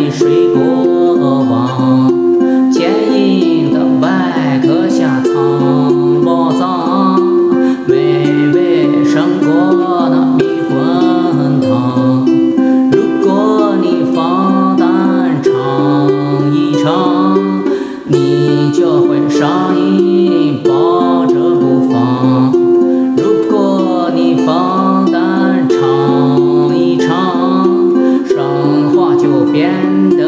的水果王，坚硬的外壳下藏宝藏，美味胜过那迷魂汤。如果你放胆尝一尝，你就会上瘾，抱着不放。如果你放胆尝一尝，生活就变得